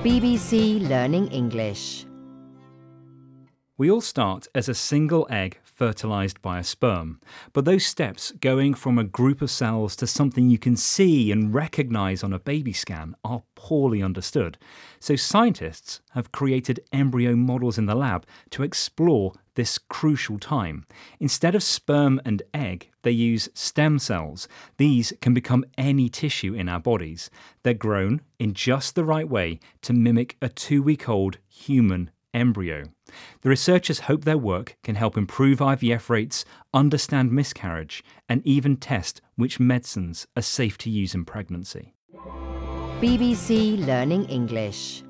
BBC Learning English. We all start as a single egg fertilised by a sperm, but those steps going from a group of cells to something you can see and recognise on a baby scan are poorly understood. So scientists have created embryo models in the lab to explore this crucial time. Instead of sperm and egg, they use stem cells. These can become any tissue in our bodies. They're grown in just the right way to mimic a 2-week-old human embryo. The researchers hope their work can help improve IVF rates, understand miscarriage, and even test which medicines are safe to use in pregnancy. BBC Learning English.